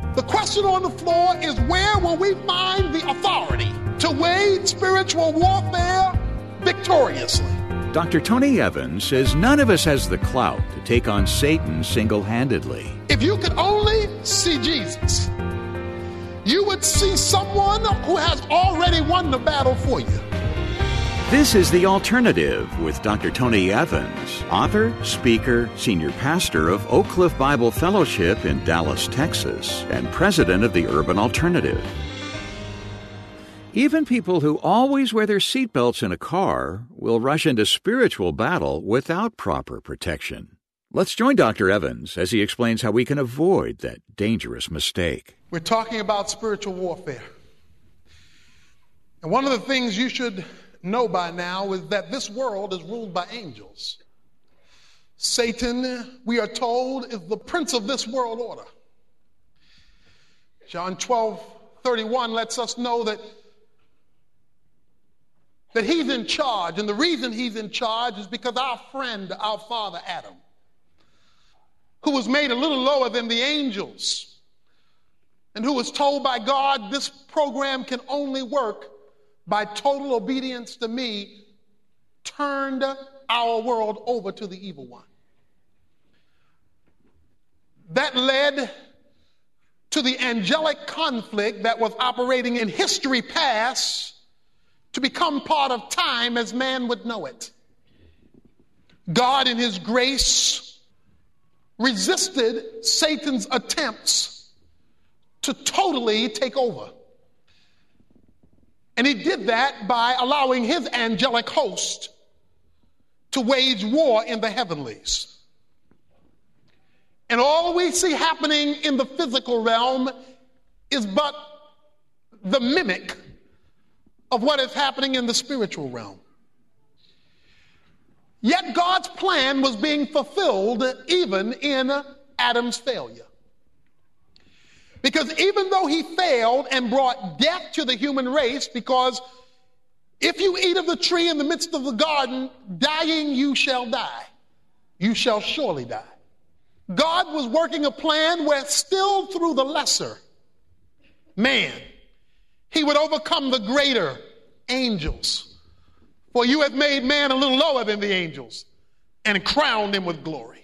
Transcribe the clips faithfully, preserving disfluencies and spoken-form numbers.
The question on the floor is, where will we find the authority to wage spiritual warfare victoriously? Doctor Tony Evans says none of us has the clout to take on Satan single-handedly. If you could only see Jesus, you would see someone who has already won the battle for you. This is The Alternative with Doctor Tony Evans, author, speaker, senior pastor of Oak Cliff Bible Fellowship in Dallas, Texas, and president of the Urban Alternative. Even people who always wear their seatbelts in a car will rush into spiritual battle without proper protection. Let's join Doctor Evans as he explains how we can avoid that dangerous mistake. We're talking about spiritual warfare. And one of the things you should know by now is that this world is ruled by angels. Satan, we are told, is the prince of this world order. John twelve thirty-one lets us know that that he's in charge, and the reason he's in charge is because our friend, our father Adam, who was made a little lower than the angels, and who was told by God, this program can only work by total obedience to me, turned our world over to the evil one. That led to the angelic conflict that was operating in history past to become part of time as man would know it. God, in his grace, resisted Satan's attempts to totally take over. And he did that by allowing his angelic host to wage war in the heavenlies. And all we see happening in the physical realm is but the mimic of what is happening in the spiritual realm. Yet God's plan was being fulfilled even in Adam's failure. Because even though he failed and brought death to the human race, because if you eat of the tree in the midst of the garden, dying you shall die. You shall surely die. God was working a plan where still through the lesser man, he would overcome the greater angels. For you have made man a little lower than the angels and crowned him with glory.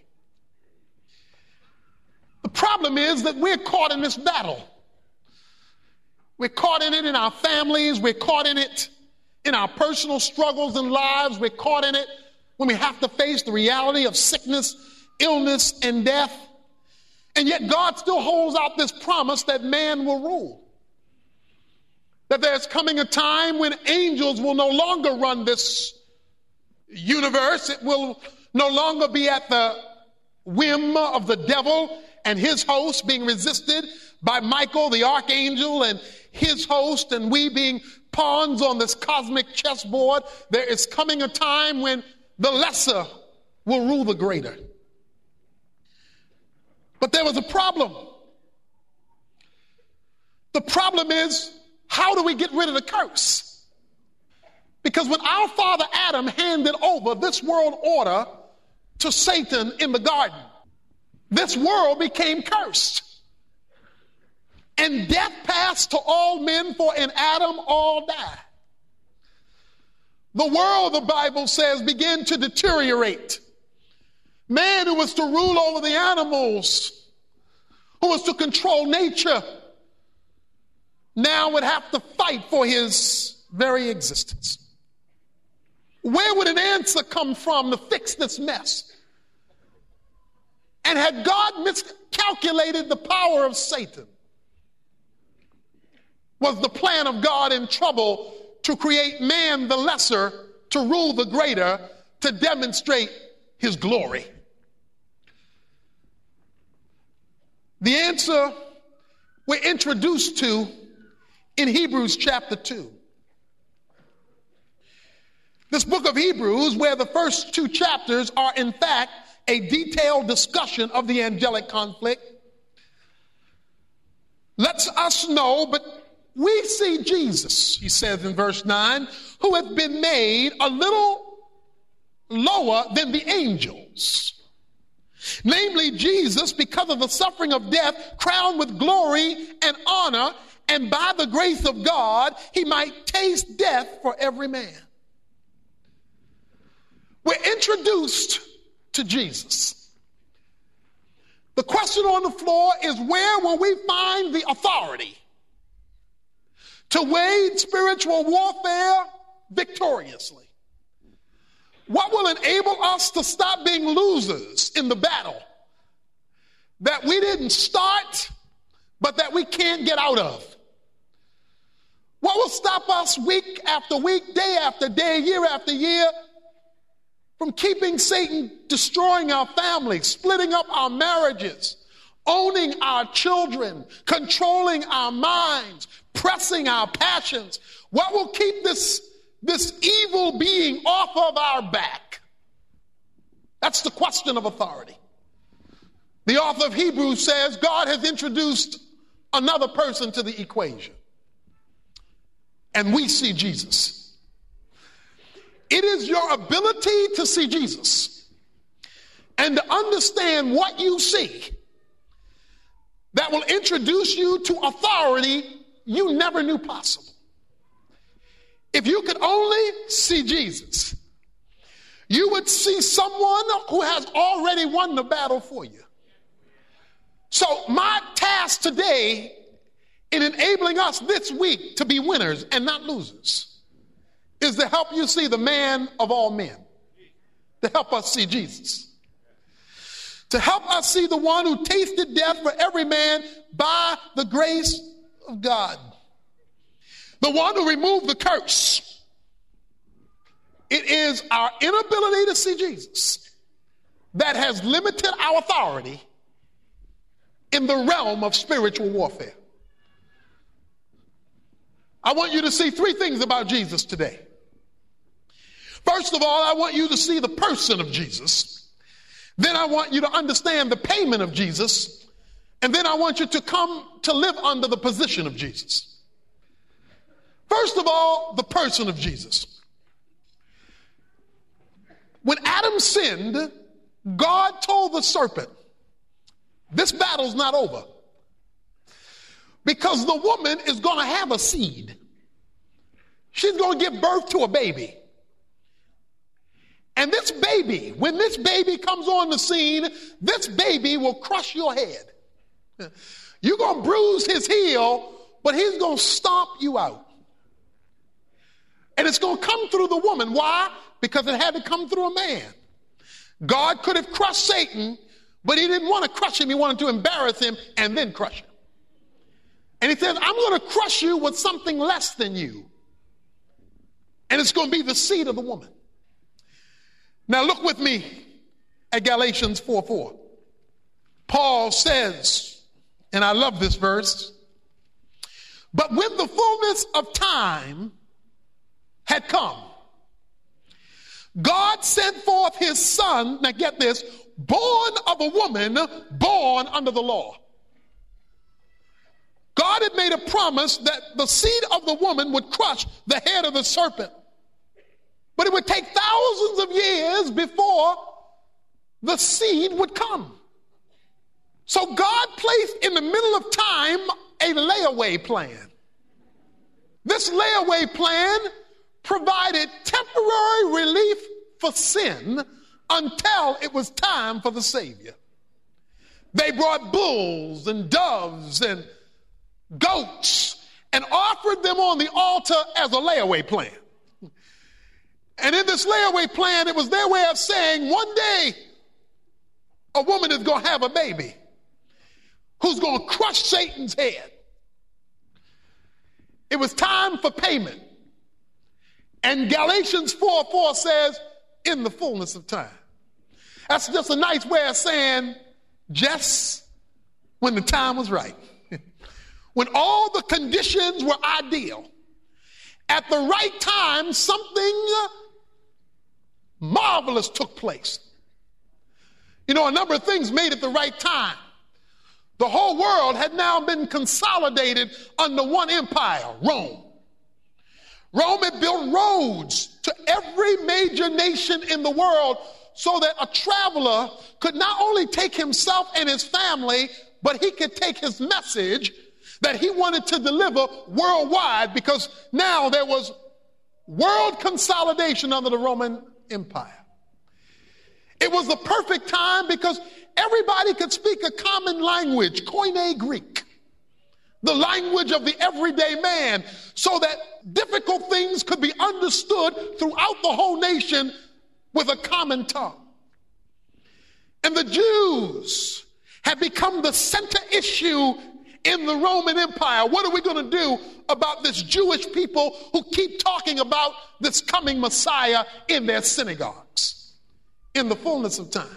The problem is that we're caught in this battle. We're caught in it in our families. We're caught in it in our personal struggles and lives. We're caught in it when we have to face the reality of sickness, illness, and death. And yet God still holds out this promise that man will rule. That there's coming a time when angels will no longer run this universe. It will no longer be at the whim of the devil and his host being resisted by Michael, the archangel, and his host, and we being pawns on this cosmic chessboard. There is coming a time when the lesser will rule the greater. But there was a problem. The problem is, how do we get rid of the curse? Because when our father Adam handed over this world order to Satan in the garden, this world became cursed. And death passed to all men, for in Adam all die. The world, the Bible says, began to deteriorate. Man, who was to rule over the animals, who was to control nature, now would have to fight for his very existence. Where would an answer come from to fix this mess? And had God miscalculated the power of Satan? Was the plan of God in trouble to create man the lesser, to rule the greater, to demonstrate his glory? The answer we're introduced to in Hebrews chapter two. This book of Hebrews, where the first two chapters are in fact a detailed discussion of the angelic conflict, lets us know, but we see Jesus, he says in verse nine, who has been made a little lower than the angels. namely Jesus, because of the suffering of death, crowned with glory and honor, and by the grace of God, he might taste death for every man. We're introduced to Jesus. The question on the floor is, where will we find the authority to wage spiritual warfare victoriously? What will enable us to stop being losers in the battle that we didn't start, but that we can't get out of? What will stop us week after week, day after day, year after year, from keeping Satan destroying our families, splitting up our marriages, owning our children, controlling our minds, pressing our passions? What will keep this, this evil being off of our back? That's the question of authority. The author of Hebrews says God has introduced another person to the equation, and we see Jesus. It is your ability to see Jesus and to understand what you see that will introduce you to authority you never knew possible. If you could only see Jesus, you would see someone who has already won the battle for you. So my task today in enabling us this week to be winners and not losers is to help you see the man of all men, to help us see Jesus, to help us see the one who tasted death for every man by the grace of God, the one who removed the curse. It is our inability to see Jesus that has limited our authority in the realm of spiritual warfare. I want you to see three things about Jesus today. First of all, I want you to see the person of Jesus. Then I want you to understand the payment of Jesus. And then I want you to come to live under the position of Jesus. First of all, the person of Jesus. When Adam sinned, God told the serpent, this battle's not over, because the woman is going to have a seed. She's going to give birth to a baby. And this baby, when this baby comes on the scene, this baby will crush your head. You're going to bruise his heel, but he's going to stomp you out. And it's going to come through the woman. Why? Because it had to come through a man. God could have crushed Satan, but he didn't want to crush him. He wanted to embarrass him and then crush him. And he says, I'm going to crush you with something less than you. And it's going to be the seed of the woman. Now look with me at Galatians four four. Paul says, and I love this verse, but when the fullness of time had come, God sent forth his son, now get this, born of a woman, born under the law. God had made a promise that the seed of the woman would crush the head of the serpent. But it would take thousands of years before the seed would come. So God placed in the middle of time a layaway plan. This layaway plan provided temporary relief for sin until it was time for the Savior. They brought bulls and doves and goats and offered them on the altar as a layaway plan. And in this layaway plan, it was their way of saying, one day, a woman is going to have a baby who's going to crush Satan's head. It was time for payment. And Galatians four four says, in the fullness of time. That's just a nice way of saying, just when the time was right. When all the conditions were ideal. At the right time, something marvelous took place. You know, a number of things made at the right time. The whole world had now been consolidated under one empire, Rome. Rome had built roads to every major nation in the world so that a traveler could not only take himself and his family, but he could take his message that he wanted to deliver worldwide, because now there was world consolidation under the Roman Empire. It was the perfect time because everybody could speak a common language, Koine Greek, the language of the everyday man, so that difficult things could be understood throughout the whole nation with a common tongue. And the Jews had become the center issue in the Roman Empire. What are we going to do about this Jewish people who keep talking about this coming Messiah in their synagogues in the fullness of time?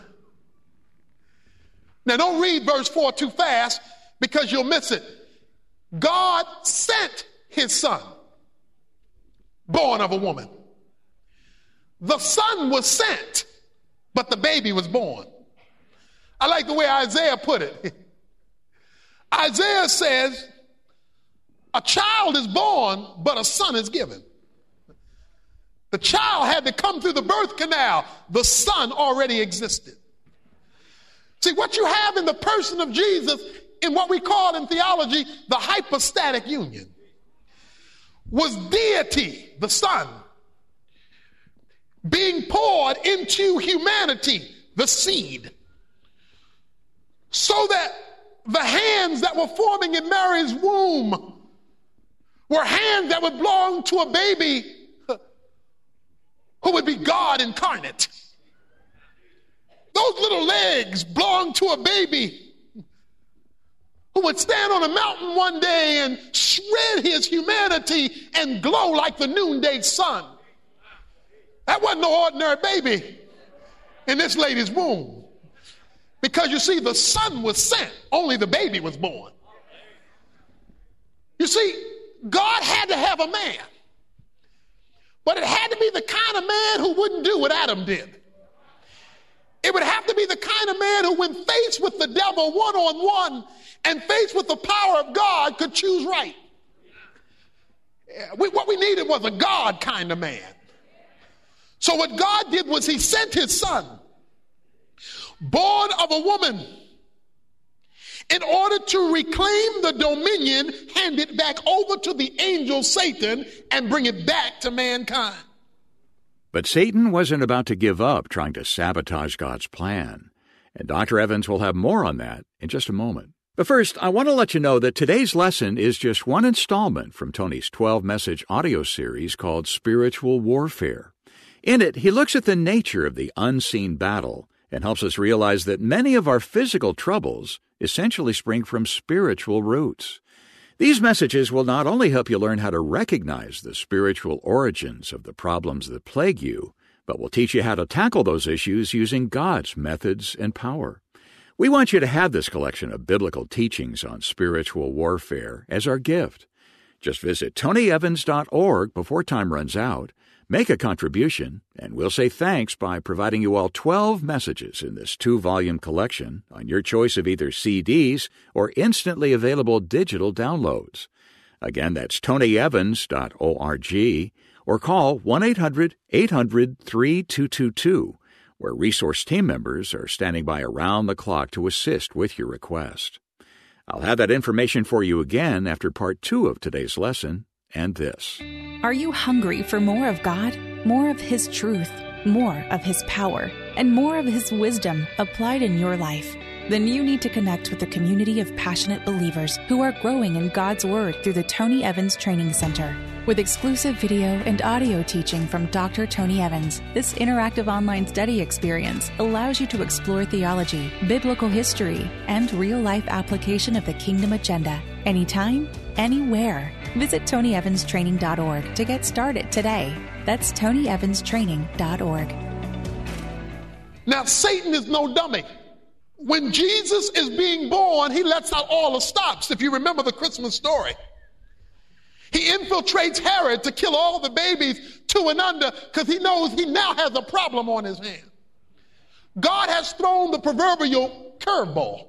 Now, don't read verse four too fast, because you'll miss it. God sent his son, born of a woman. The son was sent, but the baby was born. I like the way Isaiah put it. Isaiah says, a child is born, but a son is given. The child had to come through the birth canal. The son already existed. See, what you have in the person of Jesus, in what we call in theology the hypostatic union, was deity, the Son, being poured into humanity, the seed, so that the hands that were forming in Mary's womb were hands that would belong to a baby who would be God incarnate. Those little legs belonged to a baby who would stand on a mountain one day and shred his humanity and glow like the noonday sun. That wasn't no ordinary baby in this lady's womb. Because you see, the son was sent, only the baby was born. You see, God had to have a man, but it had to be the kind of man who wouldn't do what Adam did. It would have to be the kind of man who, when faced with the devil one-on-one and faced with the power of God, could choose right. We, what we needed was a God kind of man. So what God did was he sent his son, born of a woman, in order to reclaim the dominion, hand it back over to the angel Satan, and bring it back to mankind. But Satan wasn't about to give up trying to sabotage God's plan. And Doctor Evans will have more on that in just a moment. But first, I want to let you know that today's lesson is just one installment from Tony's twelve-message audio series called Spiritual Warfare. In it, he looks at the nature of the unseen battle and helps us realize that many of our physical troubles essentially spring from spiritual roots. These messages will not only help you learn how to recognize the spiritual origins of the problems that plague you, but will teach you how to tackle those issues using God's methods and power. We want you to have this collection of biblical teachings on spiritual warfare as our gift. Just visit tony evans dot org before time runs out, make a contribution, and we'll say thanks by providing you all twelve messages in this two-volume collection on your choice of either C Ds or instantly available digital downloads. Again, that's tony evans dot org, or call one eight hundred eight hundred three two two two, where resource team members are standing by around the clock to assist with your request. I'll have that information for you again after part two of today's lesson and this. Are you hungry for more of God, more of His truth, more of His power, and more of His wisdom applied in your life? Then you need to connect with a community of passionate believers who are growing in God's Word through the Tony Evans Training Center. With exclusive video and audio teaching from Doctor Tony Evans, this interactive online study experience allows you to explore theology, biblical history, and real-life application of the kingdom agenda. Anytime, anywhere. Visit tony evans training dot org to get started today. That's tony evans training dot org. Now, Satan is no dummy. When Jesus is being born, he lets out all the stops, if you remember the Christmas story. He infiltrates Herod to kill all the babies two and under because he knows he now has a problem on his hand. God has thrown the proverbial curveball.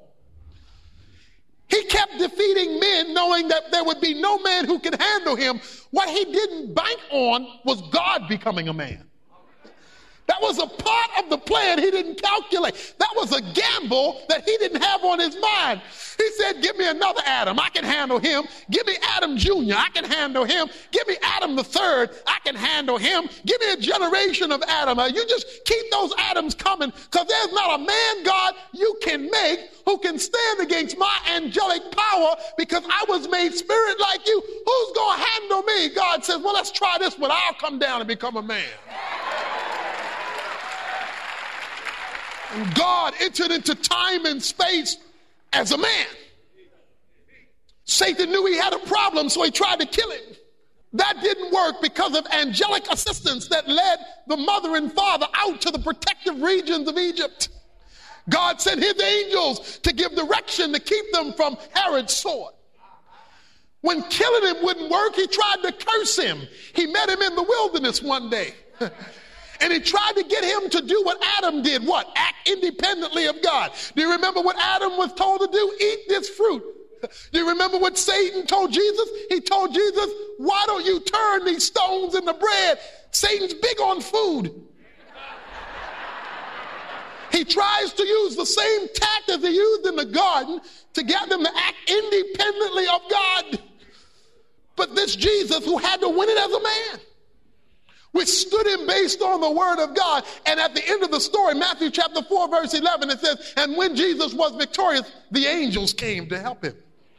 He kept defeating men knowing that there would be no man who could handle him. What he didn't bank on was God becoming a man. That was a part of the plan he didn't calculate. That was a gamble that he didn't have on his mind. He said, give me another Adam. I can handle him. Give me Adam Junior I can handle him. Give me Adam the third. I can handle him. Give me a generation of Adam. Uh, you just keep those Adams coming, because there's not a man, God, you can make who can stand against my angelic power, because I was made spirit like you. Who's going to handle me? God says, well, let's try this one. I'll come down and become a man. And God entered into time and space as a man. Satan knew he had a problem, so he tried to kill him. That didn't work because of angelic assistance that led the mother and father out to the protective regions of Egypt. God sent his angels to give direction to keep them from Herod's sword. When killing him wouldn't work, he tried to curse him. He met him in the wilderness one day. And he tried to get him to do what Adam did. What? Act independently of God. Do you remember what Adam was told to do? Eat this fruit. Do you remember what Satan told Jesus? He told Jesus, why don't you turn these stones into bread? Satan's big on food. He tries to use the same tact as he used in the garden to get them to act independently of God. But this Jesus, who had to win it as a man, withstood him based on the word of God. And at the end of the story, Matthew chapter four, verse eleven, it says, and when Jesus was victorious, the angels came to help him.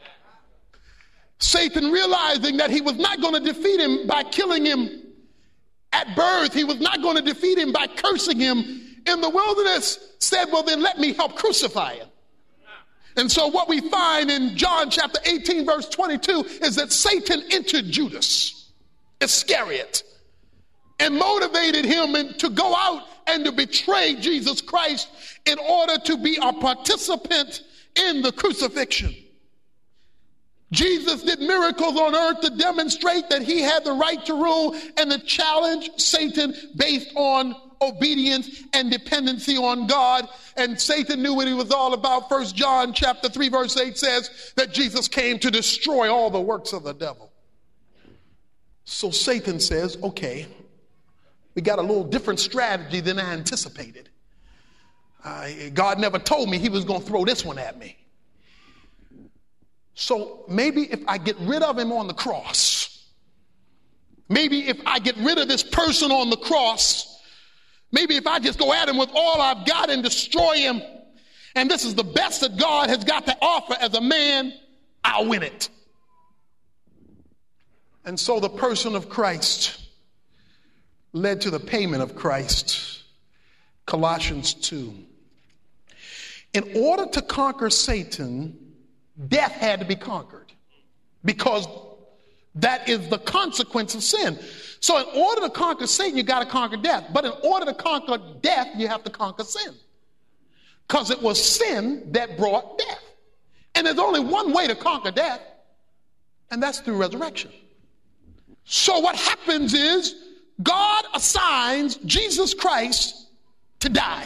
Satan, realizing that he was not going to defeat him by killing him at birth, he was not going to defeat him by cursing him in the wilderness, said, well, then let me help crucify him. And so what we find in John chapter eighteen, verse twenty-two, is that Satan entered Judas Iscariot and motivated him to go out and to betray Jesus Christ in order to be a participant in the crucifixion. Jesus did miracles on earth to demonstrate that he had the right to rule and to challenge Satan based on obedience and dependency on God. And Satan knew what he was all about. First John chapter three, verse eight says that Jesus came to destroy all the works of the devil. So Satan says, okay, we got a little different strategy than I anticipated. Uh, God never told me he was going to throw this one at me. So maybe if I get rid of him on the cross, maybe if I get rid of this person on the cross, maybe if I just go at him with all I've got and destroy him, and this is the best that God has got to offer as a man, I'll win it. And so the person of Christ led to the payment of Christ. Colossians two. In order to conquer Satan, death had to be conquered, because that is the consequence of sin. So in order to conquer Satan, you got to conquer death. But in order to conquer death, you have to conquer sin, because it was sin that brought death. And there's only one way to conquer death, and that's through resurrection. So what happens is God assigns Jesus Christ to die,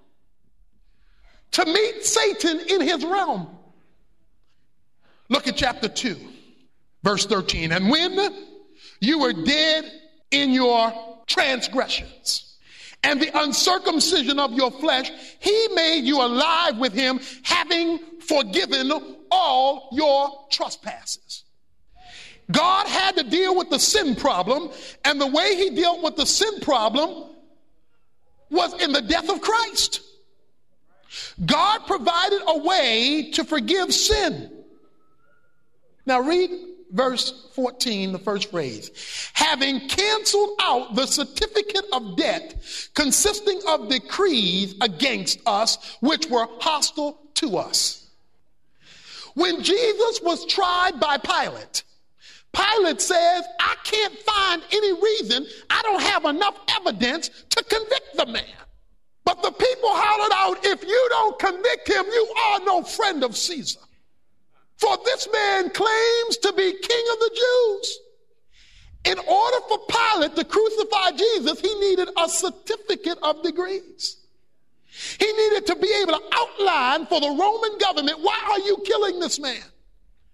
to meet Satan in his realm. Look at chapter two, verse thirteen. And when you were dead in your transgressions and the uncircumcision of your flesh, he made you alive with him, having forgiven all your trespasses. God had to deal with the sin problem, and the way he dealt with the sin problem was in the death of Christ. God provided a way to forgive sin. Now read verse fourteen, the first phrase. Having canceled out the certificate of debt consisting of decrees against us, which were hostile to us. When Jesus was tried by Pilate, Pilate says, I can't find any reason, I don't have enough evidence to convict the man. But the people hollered out, if you don't convict him, you are no friend of Caesar. For this man claims to be king of the Jews. In order for Pilate to crucify Jesus, he needed a certificate of degrees. He needed to be able to outline for the Roman government, why are you killing this man?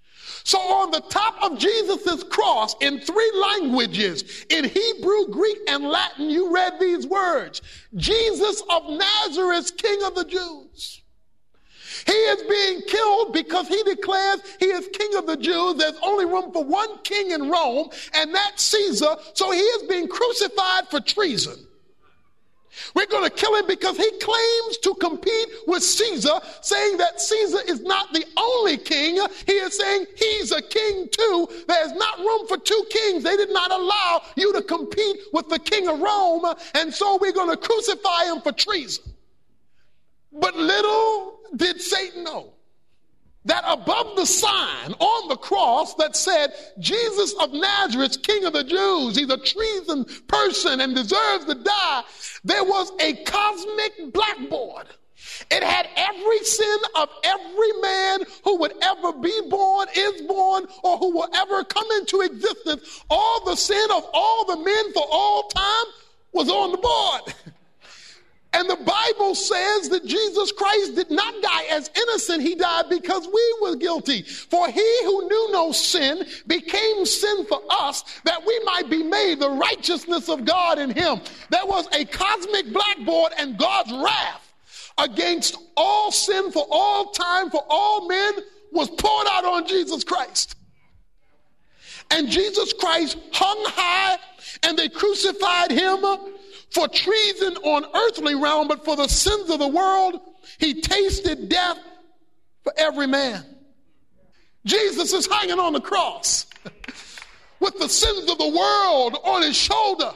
So on the top of Jesus' cross, in three languages, in Hebrew, Greek, and Latin, you read these words: Jesus of Nazareth, King of the Jews. He is being killed because he declares he is King of the Jews. There's only room for one king in Rome, and that's Caesar. So he is being crucified for treason. We're going to kill him because he claims to compete with Caesar, saying that Caesar is not the only king. He is saying he's a king too. There's not room for two kings. They did not allow you to compete with the king of Rome, and so we're going to crucify him for treason. But little did Satan know that above the sign on the cross that said, Jesus of Nazareth, King of the Jews, he's a treason person and deserves to die, there was a cosmic blackboard. It had every sin of every man who would ever be born, is born, or who will ever come into existence. All the sin of all the men for all time was on the board. And the Bible says that Jesus Christ did not die as innocent. He died because we were guilty. For he who knew no sin became sin for us, that we might be made the righteousness of God in him. There was a cosmic blackboard, and God's wrath against all sin for all time, for all men, was poured out on Jesus Christ. And Jesus Christ hung high, and they crucified him for treason on earthly realm, but for the sins of the world, he tasted death for every man. Jesus is hanging on the cross with the sins of the world on his shoulder.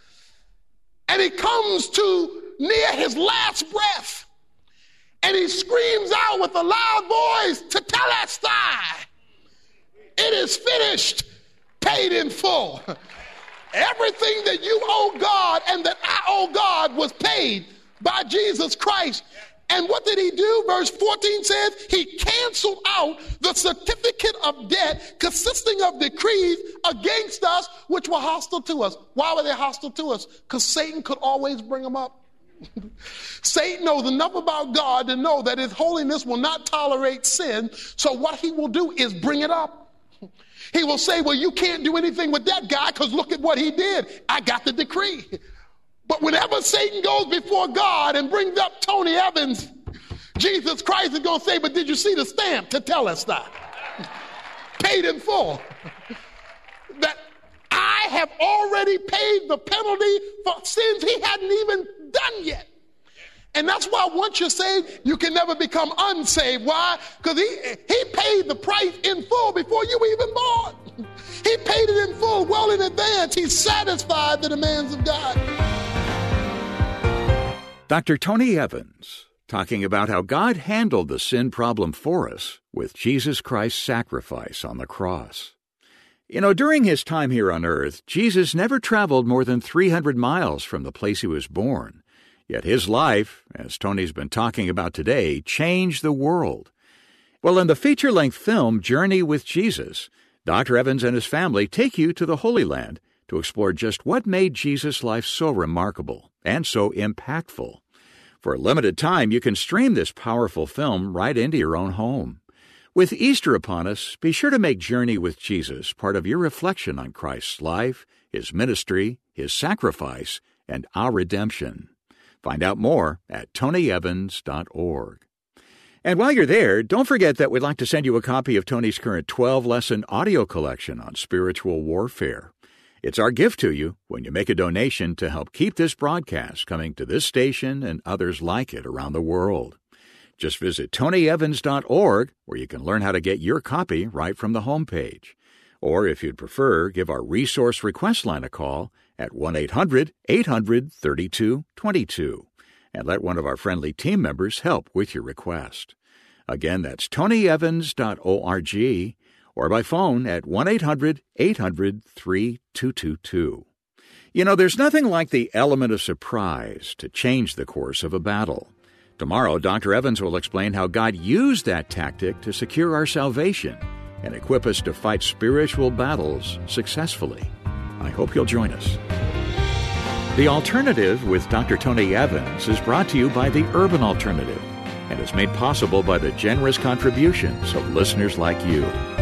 And he comes to near his last breath, and he screams out with a loud voice, "Tetelestai!" It is finished, paid in full. Everything that you owe God and that I owe God was paid by Jesus Christ. And what did he do? Verse fourteen says he canceled out the certificate of debt consisting of decrees against us which were hostile to us. Why were they hostile to us? Because Satan could always bring them up. Satan knows enough about God to know that his holiness will not tolerate sin. So what he will do is bring it up. He will say, well, you can't do anything with that guy because look at what he did. I got the decree. But whenever Satan goes before God and brings up Tony Evans, Jesus Christ is going to say, but did you see the stamp to tell us that? Paid in full. That I have already paid the penalty for sins he hadn't even done yet. And that's why once you're saved, you can never become unsaved. Why? Because he, he paid the price in full before you were even born. He paid it in full well in advance. He satisfied the demands of God. Doctor Tony Evans, talking about how God handled the sin problem for us with Jesus Christ's sacrifice on the cross. You know, during his time here on earth, Jesus never traveled more than three hundred miles from the place he was born. Yet his life, as Tony's been talking about today, changed the world. Well, in the feature-length film Journey with Jesus, Doctor Evans and his family take you to the Holy Land to explore just what made Jesus' life so remarkable and so impactful. For a limited time, you can stream this powerful film right into your own home. With Easter upon us, be sure to make Journey with Jesus part of your reflection on Christ's life, his ministry, his sacrifice, and our redemption. Find out more at tony evans dot org. And while you're there, don't forget that we'd like to send you a copy of Tony's current twelve-lesson audio collection on spiritual warfare. It's our gift to you when you make a donation to help keep this broadcast coming to this station and others like it around the world. Just visit tony evans dot org, where you can learn how to get your copy right from the homepage. Or if you'd prefer, give our resource request line a call at one eight hundred eight hundred thirty-two twenty-two and let one of our friendly team members help with your request. Again, that's tony evans dot org or by phone at one eight hundred eight hundred three two two two. You know, there's nothing like the element of surprise to change the course of a battle. Tomorrow, Doctor Evans will explain how God used that tactic to secure our salvation and equip us to fight spiritual battles successfully. I hope you'll join us. The Alternative with Doctor Tony Evans is brought to you by the Urban Alternative and is made possible by the generous contributions of listeners like you.